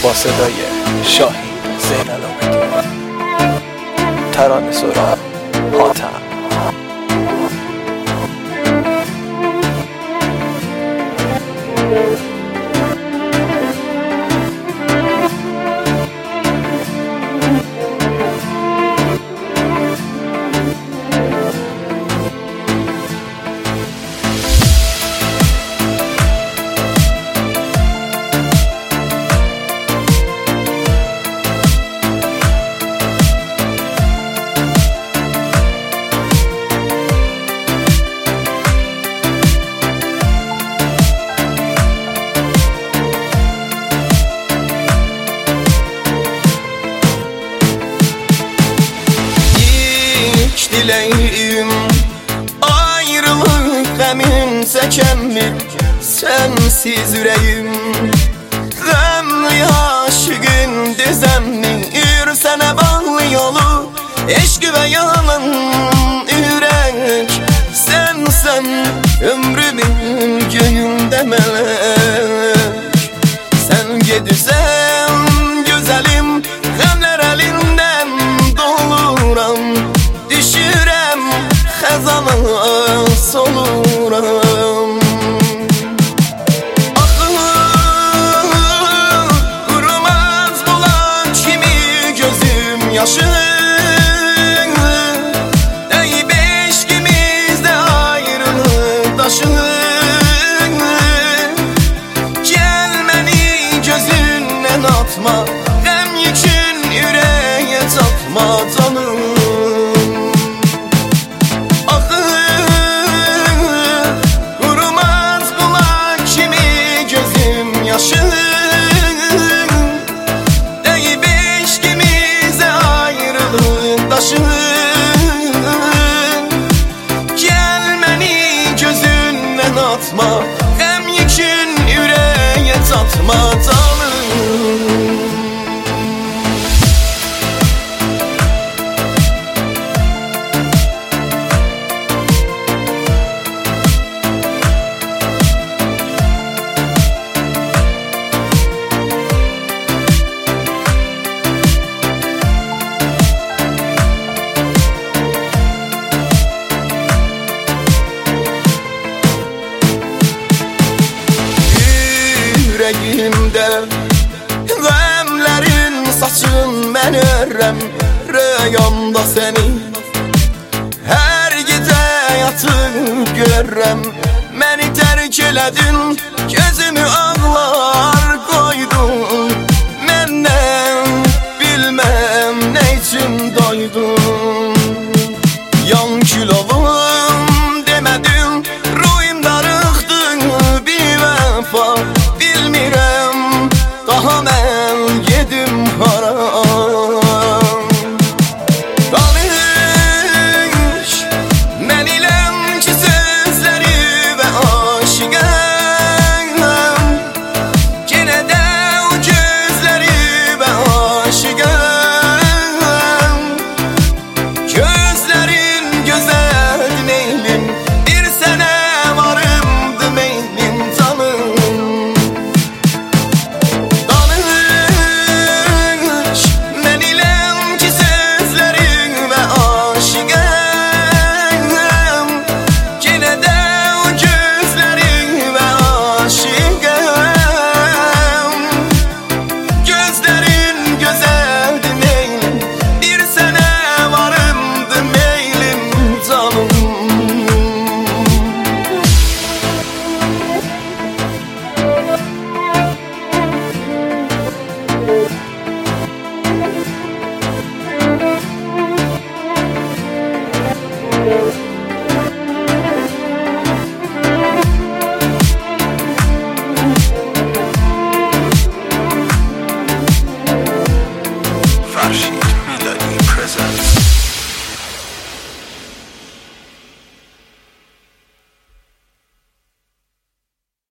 با صدای شاهین زین‌العابدین، ترانه سرا حاتم. Dileğim ayrılık qəmin çəkənmir sensiz ürəyim. Qəmli aşığın düzənmir sənə bağlı yolu, eşq və yalan ürək. Sənsən ömrümün göyündə mələk. Sən gedirsən gözəlim, qəmlər əlindən doluram. Düşürəm xəzana soluram. Qurumaz bulan kimi gözüm yaşı, deyib eşqimizdə ayrılıq daşı. Gəl məni gözündən atma, qəm yükün ürəyə çatma canım. Deyib eşqimizə ayrılıq daşı. Gəl məni gözündən atma, qəm yükün ürəyə çatma canım. Yüreğimdə qəmlərin saçın mən örəm, rüyamda səni hər gecə yatıb görürəm. Məni tərk elədin, gözümü